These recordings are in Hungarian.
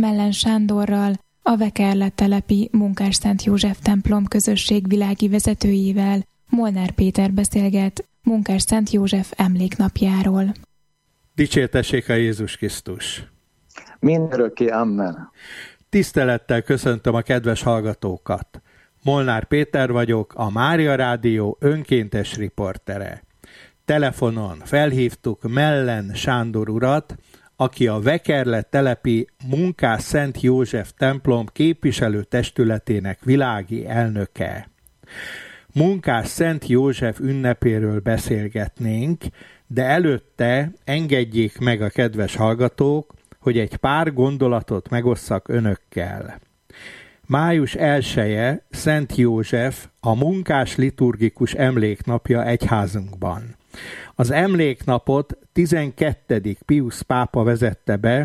Mellen Sándorral, a Vekerle-telepi Munkásszent József templom közösség világi vezetőjével Molnár Péter beszélget Munkásszent József emléknapjáról. Dicsértessék a Jézus Krisztus! Mindörökké, amen! Tisztelettel köszöntöm a kedves hallgatókat! Molnár Péter vagyok, a Mária Rádió önkéntes riportere. Telefonon felhívtuk Mellen Sándor urat, aki a Vekerle-telepi Munkásszent József templom képviselőtestületének világi elnöke. Munkásszent József ünnepéről beszélgetnénk, de előtte engedjék meg a kedves hallgatók, hogy egy pár gondolatot megosszak önökkel. Május 1-e Szent József, a munkás liturgikus emléknapja egyházunkban. Az emléknapot 12. Piusz pápa vezette be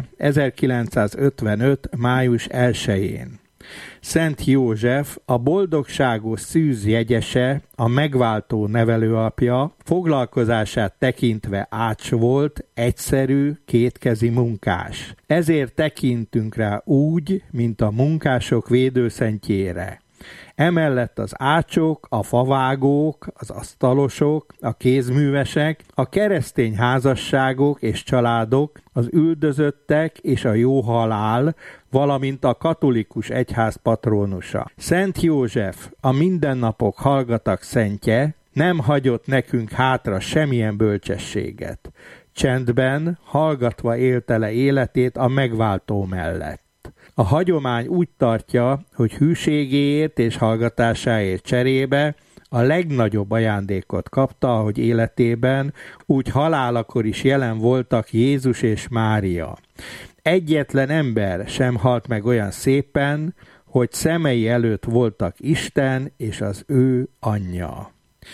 1955. május 1-én. Szent József, a boldogságos szűz jegyese, a megváltó nevelőapja, foglalkozását tekintve ács volt, egyszerű, kétkezi munkás. Ezért tekintünk rá úgy, mint a munkások védőszentjére. Emellett az ácsok, a favágók, az asztalosok, a kézművesek, a keresztény házasságok és családok, az üldözöttek és a jó halál, valamint a katolikus egyház patronusa. Szent József, a mindennapok hallgatak szentje, nem hagyott nekünk hátra semmilyen bölcsességet. Csendben, hallgatva élte le életét a megváltó mellett. A hagyomány úgy tartja, hogy hűségéért és hallgatásáért cserébe a legnagyobb ajándékot kapta, hogy életében, úgy halálakor is jelen voltak Jézus és Mária. Egyetlen ember sem halt meg olyan szépen, hogy szemei előtt voltak Isten és az ő anyja.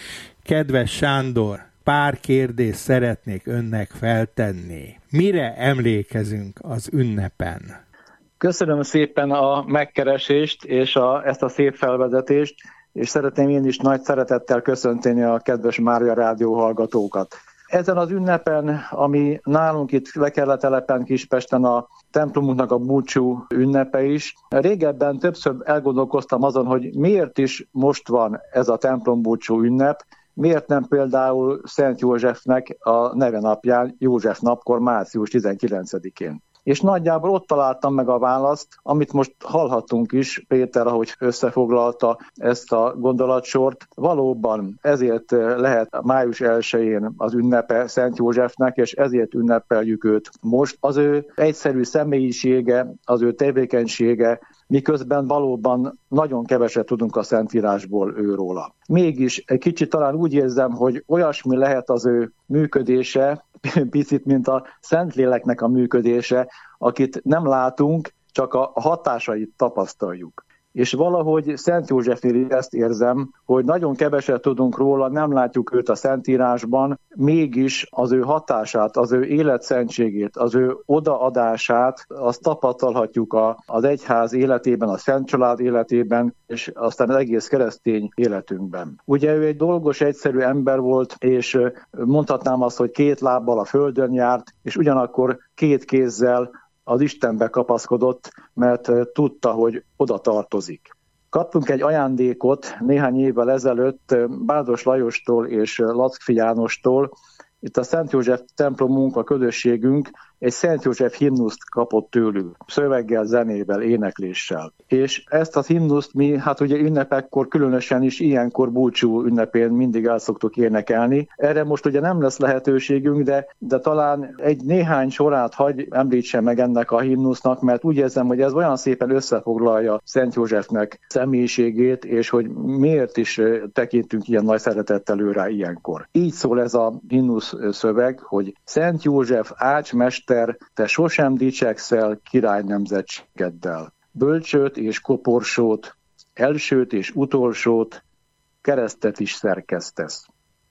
Kedves Sándor, pár kérdést szeretnék önnek feltenni. Mire emlékezünk az ünnepen? Köszönöm szépen a megkeresést és ezt a szép felvezetést, és szeretném én is nagy szeretettel köszönteni a kedves Mária Rádió hallgatókat. Ezen az ünnepen, ami nálunk itt Vekerle-telepen Kispesten a templomunknak a búcsú ünnepe is, régebben többször elgondolkoztam azon, hogy miért is most van ez a templombúcsú ünnep, miért nem például Szent Józsefnek a neve napján, József napkor, március 19-én. És nagyjából ott találtam meg a választ, amit most hallhattunk is, Péter, ahogy összefoglalta ezt a gondolatsort. Valóban ezért lehet május 1-én az ünnepe Szent Józsefnek, és ezért ünnepeljük őt most. Az ő egyszerű személyisége, az ő tevékenysége, miközben valóban nagyon keveset tudunk a Szentírásból őróla. Mégis egy kicsit talán úgy érzem, hogy olyasmi lehet az ő működése, picit, mint a Szentléleknek a működése, akit nem látunk, csak a hatásait tapasztaljuk. És valahogy Szent Józsefnél ezt érzem, hogy nagyon keveset tudunk róla, nem látjuk őt a Szentírásban, mégis az ő hatását, az ő életszentségét, az ő odaadását, azt tapasztalhatjuk az egyház életében, a Szent Család életében, és aztán az egész keresztény életünkben. Ugye ő egy dolgos, egyszerű ember volt, és mondhatnám azt, hogy 2 lábbal a földön járt, és ugyanakkor 2 kézzel az Istenbe kapaszkodott, mert tudta, hogy oda tartozik. Kaptunk egy ajándékot néhány évvel ezelőtt Bárdos Lajostól és Lackfi Jánostól. Itt a Szent József templomunk, a közösségünk egy Szent József himnuszt kapott tőlük, szöveggel, zenével, énekléssel. És ezt a himnuszt mi, ugye ünnepekkor, különösen is ilyenkor búcsú ünnepén mindig el szoktuk énekelni. Erre most ugye nem lesz lehetőségünk, de talán néhány sorát hagy említsem meg ennek a himnusznak, mert úgy érzem, hogy ez olyan szépen összefoglalja Szent Józsefnek személyiségét, és hogy miért is tekintünk ilyen nagy szeretettel ő rá ilyenkor. Így szól ez a himnusz szöveg, hogy Szent József ácsmester, te sosem dicsekszel király nemzetségeddel. Bölcsőt és koporsót, elsőt és utolsót, keresztet is szerkesztesz.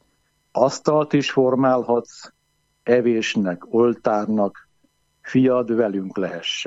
Asztalt is formálhatsz, evésnek, oltárnak, fiad velünk lehessen.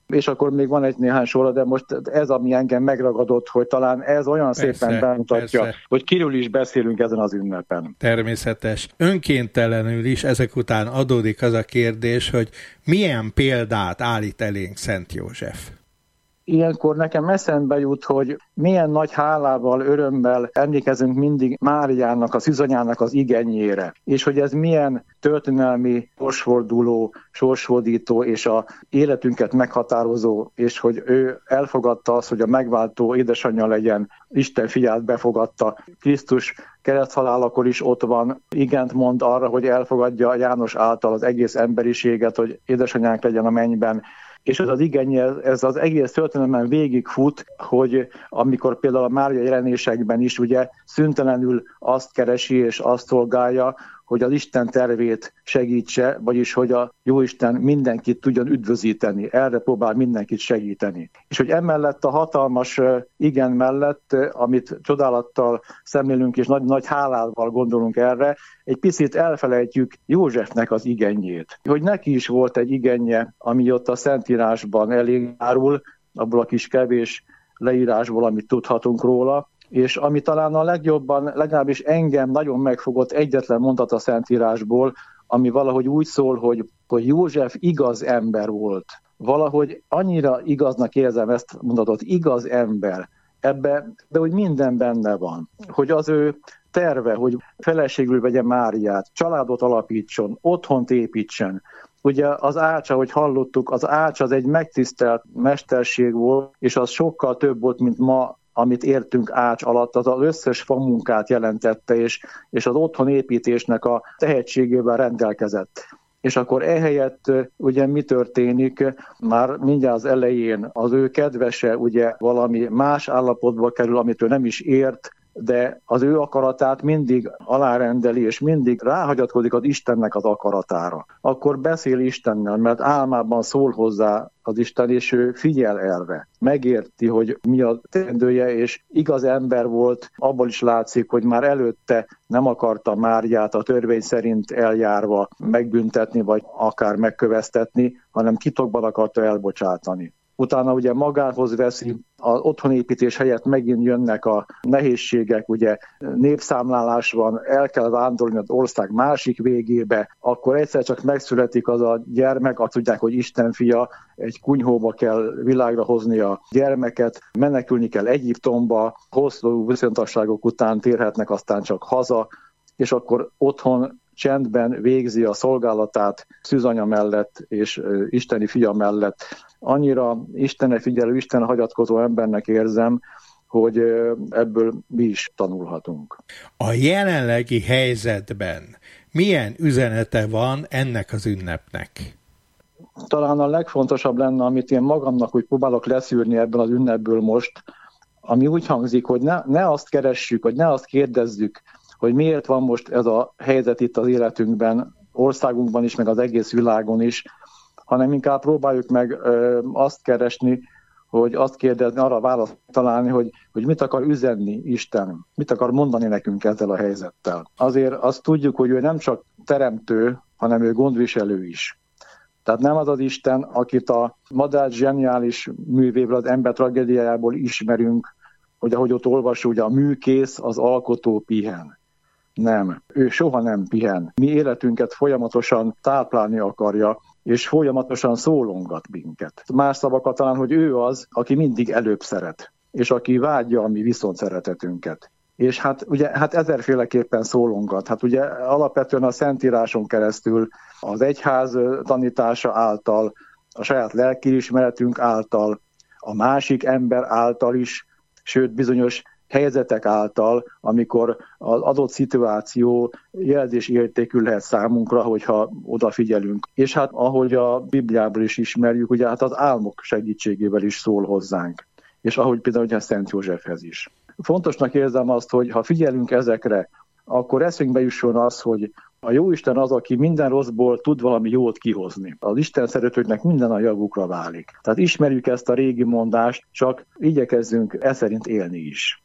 És akkor még van egy néhány sor, de most ez, ami engem megragadott, hogy talán ez olyan szépen bemutatja, hogy kiről is beszélünk ezen az ünnepen. Természetes. Önkéntelenül is ezek után adódik az a kérdés, hogy milyen példát állít elénk Szent József. Ilyenkor nekem eszembe jut, hogy milyen nagy hálával, örömmel emlékezünk mindig Máriának, a szűzanyának az igenjére, és hogy ez milyen történelmi sorsforduló, sorsfordító és a életünket meghatározó, és hogy ő elfogadta azt, hogy a megváltó édesanyja legyen, Isten fiát befogadta. Krisztus kereszthalálakor is ott van, igent mond arra, hogy elfogadja János által az egész emberiséget, hogy édesanyánk legyen a mennyben. És ez az igény, ez az egész történelemben végigfut, hogy amikor például a Mária jelenésekben is ugye szüntelenül azt keresi és azt szolgálja, hogy az Isten tervét segítse, vagyis hogy a Jóisten mindenkit tudjon üdvözíteni, erre próbál mindenkit segíteni. És hogy emellett a hatalmas igen mellett, amit csodálattal szemlélünk és nagy hálával gondolunk erre, egy picit elfelejtjük Józsefnek az igenjét. Hogy neki is volt egy igenje, ami ott a Szentírásban eljárul, abból a kis kevés leírásból, amit tudhatunk róla, és ami talán a legjobban, legalábbis engem nagyon megfogott egyetlen mondat a Szentírásból, ami valahogy úgy szól, hogy József igaz ember volt. Valahogy annyira igaznak érzem ezt a mondatot, igaz ember. Ebbe, de hogy minden benne van. Hogy az ő terve, hogy feleségül vegye Máriát, családot alapítson, otthont építsen. Ugye az ács, ahogy hallottuk, az ács az egy megtisztelt mesterség volt, és az sokkal több volt, mint ma, amit értünk ács alatt, az összes famunkát jelentette, és az otthonépítésnek a tehetségével rendelkezett. És akkor ehelyett ugye mi történik? Már mindjárt az elején az ő kedvese ugye valami más állapotba kerül, amit ő nem is ért, de az ő akaratát mindig alárendeli, és mindig ráhagyatkozik az Istennek az akaratára. Akkor beszél Istennel, mert álmában szól hozzá az Isten, és ő figyel erre. Megérti, hogy mi a teendője, és igaz ember volt, abból is látszik, hogy már előtte nem akarta Máriát a törvény szerint eljárva megbüntetni, vagy akár megköveztetni, hanem titokban akarta elbocsátani. Utána ugye magához veszi, az otthonépítés helyett megint jönnek a nehézségek, ugye népszámlálás van, el kell vándorolni az ország másik végébe, akkor egyszer csak megszületik az a gyermek, azt tudják, hogy Isten fia, egy kunyhóba kell világra hozni a gyermeket, menekülni kell Egyiptomba, hosszú viszontasságok után térhetnek aztán csak haza, és akkor otthon csendben végzi a szolgálatát szűzanya mellett és isteni fia mellett. Annyira Istenre figyelő, Istenre hagyatkozó embernek érzem, hogy ebből mi is tanulhatunk. A jelenlegi helyzetben milyen üzenete van ennek az ünnepnek? Talán a legfontosabb lenne, amit én magamnak úgy próbálok leszűrni ebből az ünnepből most, ami úgy hangzik, hogy ne azt keressük, hogy ne azt kérdezzük, hogy miért van most ez a helyzet itt az életünkben, országunkban is, meg az egész világon is, hanem inkább próbáljuk meg azt keresni, hogy azt kérdezni, arra választ találni, hogy mit akar üzenni Isten, mit akar mondani nekünk ezzel a helyzettel. Azért azt tudjuk, hogy ő nem csak teremtő, hanem ő gondviselő is. Tehát nem az az Isten, akit a Madách zseniális művéből, az ember tragédiájából ismerünk, hogy ahogy ott olvasó, hogy a műkész, az alkotó pihen. Nem, ő soha nem pihen. Mi életünket folyamatosan táplálni akarja, és folyamatosan szólongat minket. Más szavakat talán, hogy ő az, aki mindig előbb szeret, és aki vágyja a mi viszont szeretetünket. És ugye ezerféleképpen szólongat. Hát ugye alapvetően a Szentíráson keresztül, az egyház tanítása által, a saját lelkiismeretünk által, a másik ember által is, sőt bizonyos helyzetek által, amikor az adott szituáció jelzésértékű lehet számunkra, hogyha odafigyelünk. És hát ahogy a Bibliából is ismerjük, ugye hát az álmok segítségével is szól hozzánk. És ahogy például ugye Szent Józsefhez is. Fontosnak érzem azt, hogy ha figyelünk ezekre, akkor eszünkbe jusson az, hogy a Jóisten az, aki minden rosszból tud valami jót kihozni. Az Isten szeretőknek minden a javukra válik. Tehát ismerjük ezt a régi mondást, csak igyekezzünk e szerint élni is.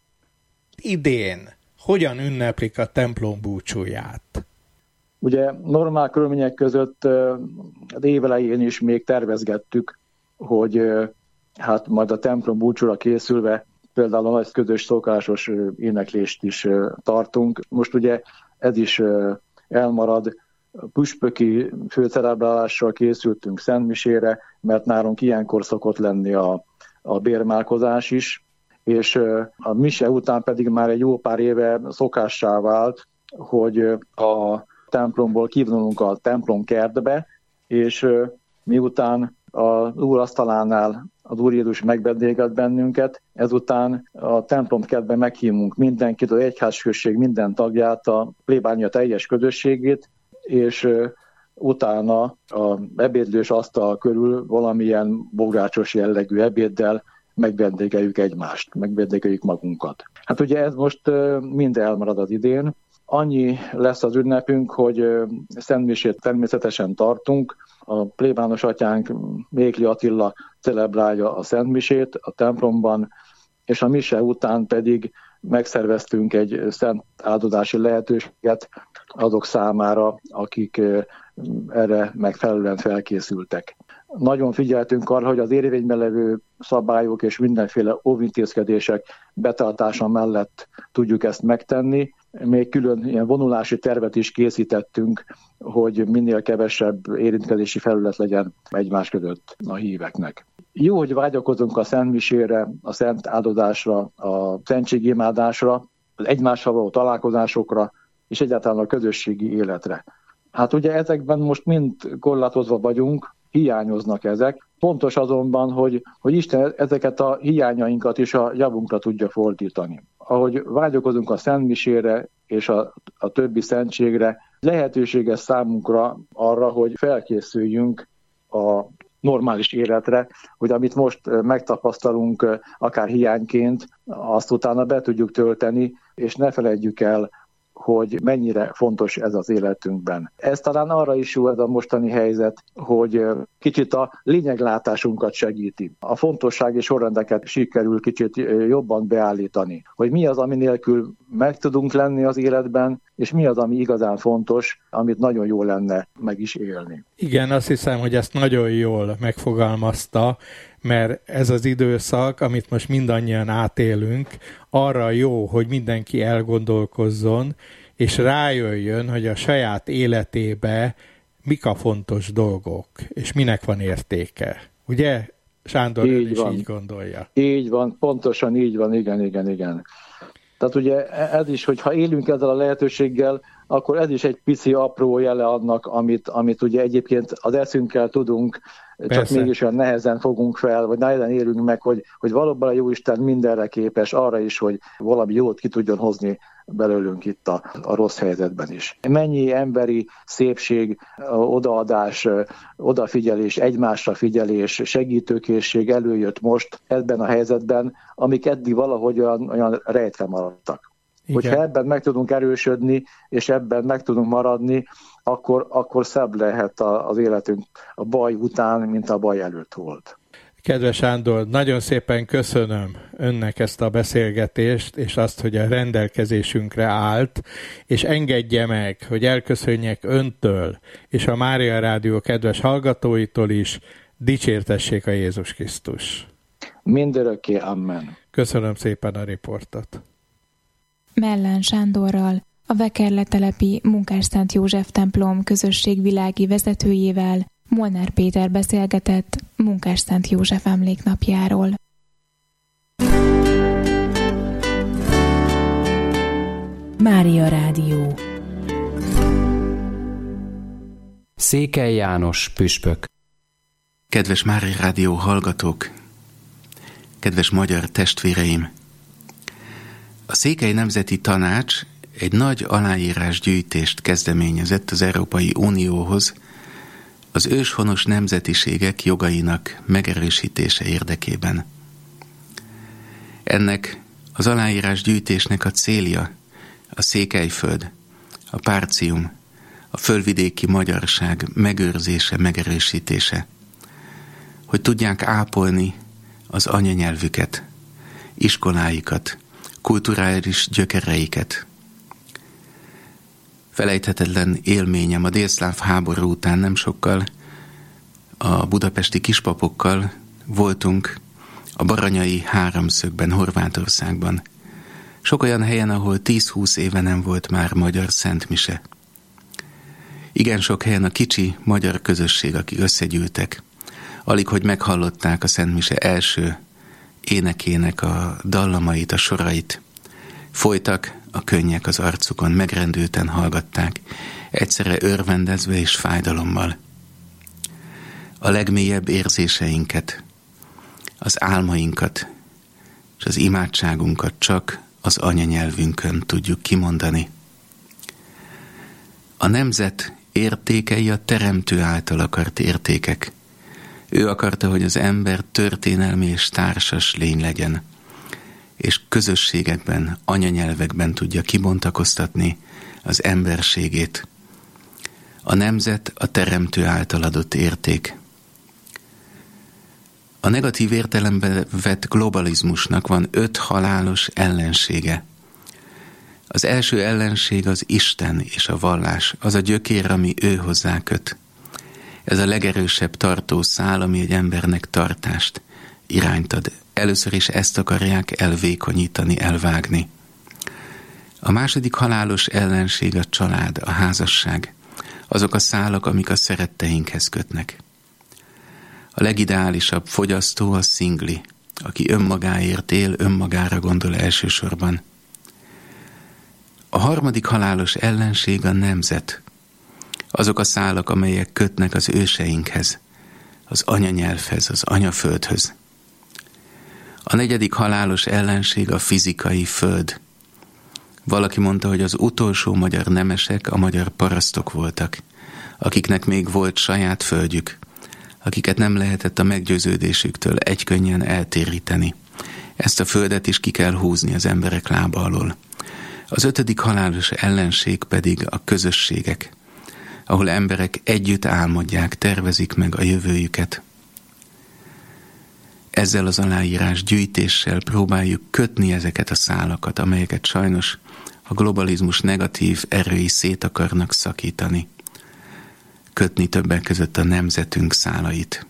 Idén hogyan ünneplik a templom búcsúját? Ugye normál körülmények között az évelején is még tervezgettük hogy hát majd a templom búcsúra készülve például a nagy közös szokásos éneklést is tartunk. Most ugye ez is elmarad. Püspöki főcelebrálással készültünk szentmisére, mert nálunk ilyenkor szokott lenni a bérmálkozás is, és a mise után pedig már egy jó pár éve szokássá vált, hogy a templomból kivonulunk a templom kertbe, és miután az úrasztalánál az Úr Jézus megvendégelt bennünket, ezután a templom kertben meghívunk mindenkit, az egyházközség minden tagját, a plébánia teljes közösségét, és utána a ebédlős asztal körül valamilyen bográcsos jellegű ebéddel megvendégeljük egymást, megvendégeljük magunkat. Hát ugye ez most mind elmarad az idén. Annyi lesz az ünnepünk, hogy szentmisét természetesen tartunk. A plébános atyánk Mékli Attila celebrálja a szentmisét a templomban, és a mise után pedig megszerveztünk egy szent áldozási lehetőséget azok számára, akik erre megfelelően felkészültek. Nagyon figyeltünk arra, hogy az érvényben levő szabályok és mindenféle óvintézkedések betartása mellett tudjuk ezt megtenni. Még külön ilyen vonulási tervet is készítettünk, hogy minél kevesebb érintkezési felület legyen egymás között a híveknek. Jó, hogy vágyakozunk a szentmisére, a szent áldozásra, a szentségimádásra, az egymással való találkozásokra, és egyáltalán a közösségi életre. Hát ugye ezekben most mind korlátozva vagyunk, hiányoznak ezek. Pontos azonban, hogy Isten ezeket a hiányainkat is a javunkra tudja fordítani. Ahogy vágyakozunk a szentmisére és a többi szentségre, lehetőséges számunkra arra, hogy felkészüljünk a normális életre, hogy amit most megtapasztalunk akár hiányként, azt utána be tudjuk tölteni, és ne feledjük el, hogy mennyire fontos ez az életünkben. Ez talán arra is jó ez a mostani helyzet, hogy kicsit a lényeglátásunkat segíti. A fontosság és sorrendeket sikerül kicsit jobban beállítani. Hogy mi az, ami nélkül meg tudunk lenni az életben, és mi az, ami igazán fontos, amit nagyon jó lenne meg is élni. Igen, azt hiszem, hogy ezt nagyon jól megfogalmazta, mert ez az időszak, amit most mindannyian átélünk, arra jó, hogy mindenki elgondolkozzon, és rájöjjön, hogy a saját életébe mik a fontos dolgok, és minek van értéke. Ugye, Sándor így gondolja? Így van, pontosan így van, igen. Tehát ugye ez is, hogyha élünk ezzel a lehetőséggel, akkor ez is egy pici apró jele annak, amit ugye egyébként az eszünkkel tudunk, Persze. Csak mégis olyan nehezen fogunk fel, vagy nehezen érünk meg, hogy valóban a Jóisten mindenre képes, arra is, hogy valami jót ki tudjon hozni belőlünk itt a rossz helyzetben is. Mennyi emberi szépség, odaadás, odafigyelés, egymásra figyelés, segítőkészség előjött most ebben a helyzetben, amik eddig valahogy olyan rejtve maradtak. Igen. Hogyha ebben meg tudunk erősödni, és ebben meg tudunk maradni, akkor szebb lehet az életünk a baj után, mint a baj előtt volt. Kedves Sándor, nagyon szépen köszönöm önnek ezt a beszélgetést, és azt, hogy a rendelkezésünkre állt, és engedje meg, hogy elköszönjek öntől, és a Mária Rádió kedves hallgatóitól is, dicsértessék a Jézus Krisztus. Mindörökké, amen. Köszönöm szépen a riportot. Mellen Sándorral, a Vekerletelepi Munkásszent József templom közösségvilági vezetőjével Molnár Péter beszélgetett Munkásszent József emléknapjáról. Mária Rádió. Székely János püspök. Kedves Mária Rádió hallgatók, kedves magyar testvéreim! A Székely Nemzeti Tanács egy nagy aláírásgyűjtést kezdeményezett az Európai Unióhoz az őshonos nemzetiségek jogainak megerősítése érdekében. Ennek az aláírásgyűjtésnek a célja a Székelyföld, a Párcium, a fölvidéki magyarság megőrzése, megerősítése, hogy tudják ápolni az anyanyelvüket, iskoláikat, kulturális gyökereiket. Felejthetetlen élményem a délszláv háború után nem sokkal a budapesti kispapokkal voltunk a Baranyai Háromszögben, Horvátországban. Sok olyan helyen, ahol 10-20 éve nem volt már magyar szentmise. Igen sok helyen a kicsi magyar közösség, akik összegyűltek, alig hogy meghallották a szentmise első énekének a dallamait, a sorait. Folytak a könnyek az arcukon, megrendülten hallgatták, egyszerre örvendezve és fájdalommal. A legmélyebb érzéseinket, az álmainkat és az imádságunkat csak az anyanyelvünkön tudjuk kimondani. A nemzet értékei a teremtő által akart értékek. Ő akarta, hogy az ember történelmi és társas lény legyen, és közösségekben, anyanyelvekben tudja kibontakoztatni az emberségét. A nemzet a teremtő által adott érték. A negatív értelemben vett globalizmusnak van 5 halálos ellensége. Az első ellenség az Isten és a vallás, az a gyökér, ami ő hozzá köt. Ez a legerősebb tartószál, ami egy embernek tartást, irányt ad. Először is ezt akarják elvékonyítani, elvágni. A második halálos ellenség a család, a házasság. Azok a szálak, amik a szeretteinkhez kötnek. A legideálisabb fogyasztó a szingli, aki önmagáért él, önmagára gondol elsősorban. A harmadik halálos ellenség a nemzet. Azok a szálak, amelyek kötnek az őseinkhez, az anyanyelvhez, az anyaföldhöz. A negyedik halálos ellenség a fizikai föld. Valaki mondta, hogy az utolsó magyar nemesek a magyar parasztok voltak, akiknek még volt saját földjük, akiket nem lehetett a meggyőződésüktől egykönnyen eltéríteni. Ezt a földet is ki kell húzni az emberek lába alól. Az 5. halálos ellenség pedig a közösségek, ahol emberek együtt álmodják, tervezik meg a jövőjüket. Ezzel az aláírás gyűjtéssel próbáljuk kötni ezeket a szálakat, amelyeket sajnos a globalizmus negatív erői szét akarnak szakítani. Kötni többek között a nemzetünk szálait.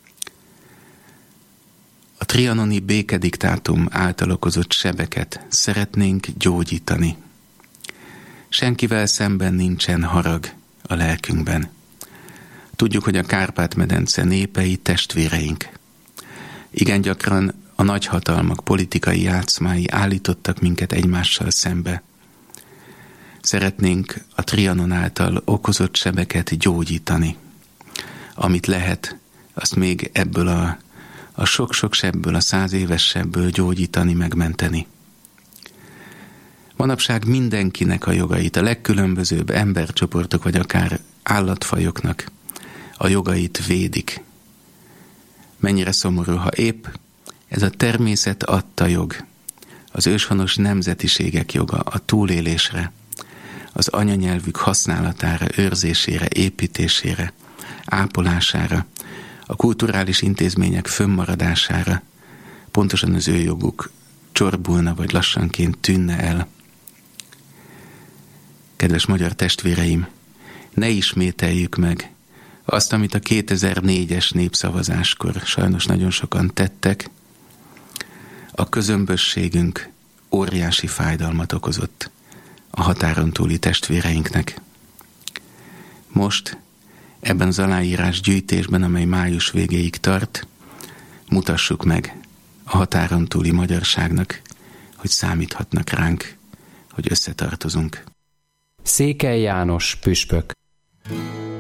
A trianoni békediktátum által okozott sebeket szeretnénk gyógyítani. Senkivel szemben nincsen harag a lelkünkben. Tudjuk, hogy a Kárpát-medence népei testvéreink. Igen gyakran a nagyhatalmak politikai játszmái állítottak minket egymással szembe. Szeretnénk a Trianon által okozott sebeket gyógyítani. Amit lehet, azt még ebből a sok-sok sebből, a 100 éves sebből gyógyítani, megmenteni. Manapság mindenkinek a jogait, a legkülönbözőbb embercsoportok, vagy akár állatfajoknak a jogait védik. Mennyire szomorú, ha épp ez a természet adta jog, az őshonos nemzetiségek joga a túlélésre, az anyanyelvük használatára, őrzésére, építésére, ápolására, a kulturális intézmények fönnmaradására, pontosan az ő joguk csorbulna vagy lassanként tűnne el. Kedves magyar testvéreim, ne ismételjük meg azt, amit a 2004-es népszavazáskor sajnos nagyon sokan tettek. A közömbösségünk óriási fájdalmat okozott a határon túli testvéreinknek. Most, ebben az aláírás gyűjtésben, amely május végéig tart, mutassuk meg a határon túli magyarságnak, hogy számíthatnak ránk, hogy összetartozunk. Székely János püspök.